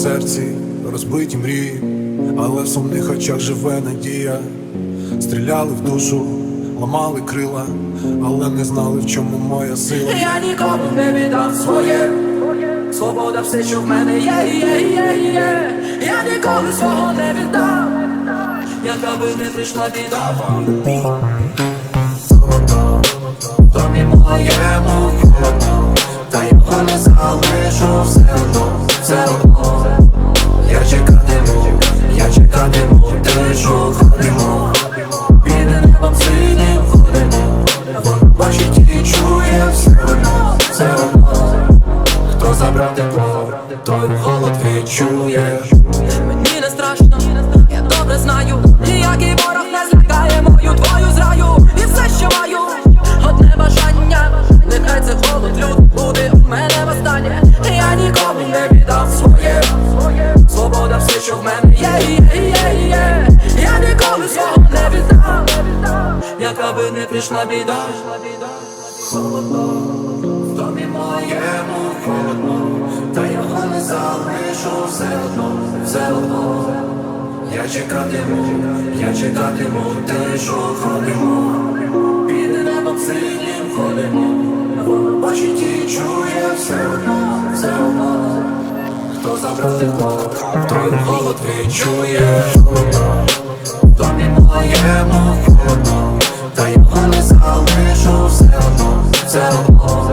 серці розбиті мрії, але в сумних очах живе надія. Стріляли в душу, ламали крила, але не знали, в чому моя сила. Я нікому не віддам своє, свобода все, що в мене є. Я ніколи свого не віддам, яка би не прийшла біда. В домі моєму холодно, та його не залишу все одно. Я чекатиму, тишу ходимо, під небом синім ходимо. Воно бачить і чує все одно. Хто забрав тепло, той голод відчує. Мені не страшно, я добре знаю, ніякий ворог не злякає мою твою зраю. І все, що маю, одне бажання, нехай це холод люд буде у мене востаннє. Я нікому не віддам своє, свобода все, що в мене є. Я ніколи свого не віддам, яка би не прийшла біда. Холодно, в домі моєму холодно, та його не залишу все одно. Я чекатиму, тишу ходимо, під небом синім ходимо. Воно бачить і чує все одно. Хто забрав тепло, той голод відчує. В домі моєму холодно, та його не залишу все одно.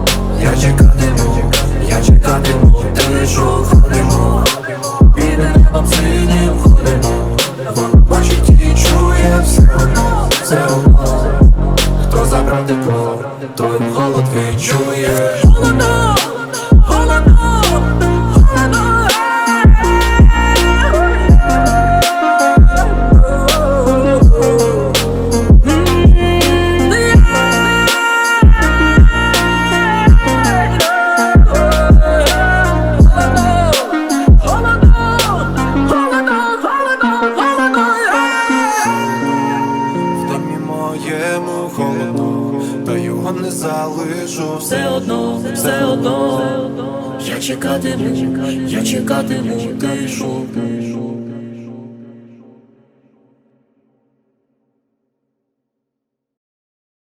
Я чекатиму, тишу ходимо, під небом синім ходимо. Воно бачить і чує все одно. Хто забрав тепло, той голод відчує. Холодно, холодно, холодно. Холодно, та його не залишу все одно. Я чекатиму, тишу.